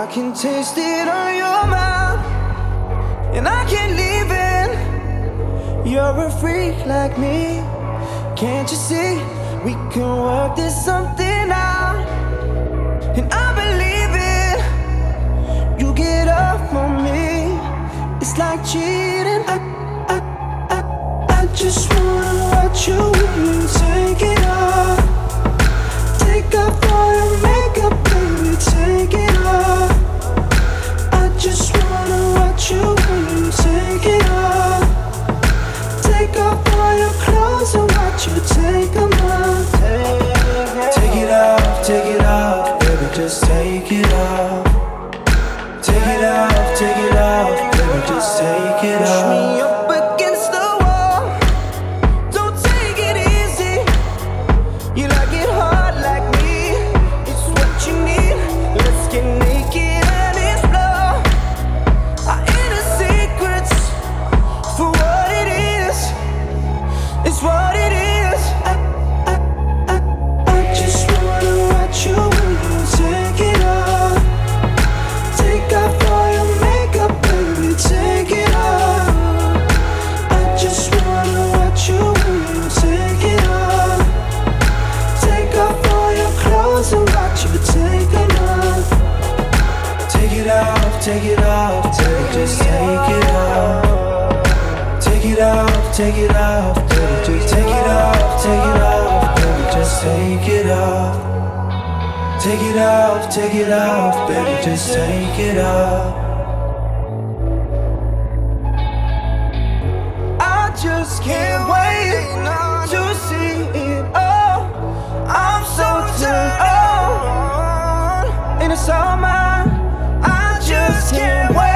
can taste it on your mouth, and I can't leave it. You're a freak like me. Can't you see? We can work this something out, and I believe it. You get up on me. It's like cheating. I just wanna watch you when you take it off. Take off all your makeup, baby, take it off. I just wanna watch you when you take it off. Take off all your clothes and watch you take them off. Take it off, take it off, baby, just take it off. Take it off, baby, just take it off. Push me up against the wall. Don't take it easy. You like it hard like me. It's what you need. Let's get naked and explore our inner secrets for what it is. It's what it is. I just wanna watch you when you take it off. Take off all your makeup, baby, take it off. I just wanna watch you when you take it off. Take off all your clothes and watch you take them off. Take it off, take it off, baby, just take it off. Take it off, take it off, baby, just take it off, take it off, baby, just take it off. Take it off, take it off, baby, just take it off. I just can't wait to see it all. I'm so turned on, and it's all mine. I just can't wait.